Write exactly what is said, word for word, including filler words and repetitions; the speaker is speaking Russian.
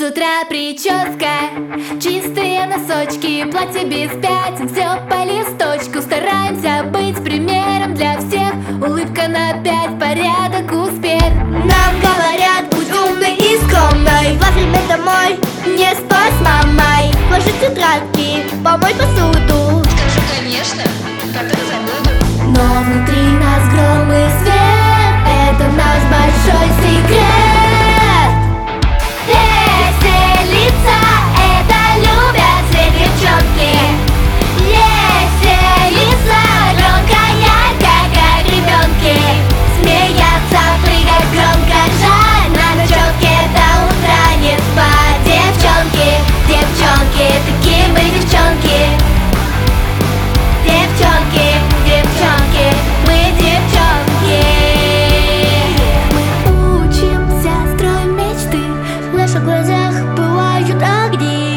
С утра прическа, чистые носочки, платье без пятен, все по листочку. Стараемся быть примером для всех, улыбка на пять, порядок, успех. Нам говорят, будь умной и скромной, вовремя домой, не спать с мамой, сложить тетрадки, помой посуду. Скажи, конечно, как это забуду. Но внутри нас гром и свет, это наш большой секрет. Веселиться, это любят все девчонки. Веселиться, громко, ярко, как ребенки. Смеяться, прыгать громко, жаль, на ночевке до утра не спать. Девчонки, девчонки, такие мы девчонки. Девчонки, девчонки, мы девчонки. Мы учимся, строим мечты, В наших глазах бывают огни.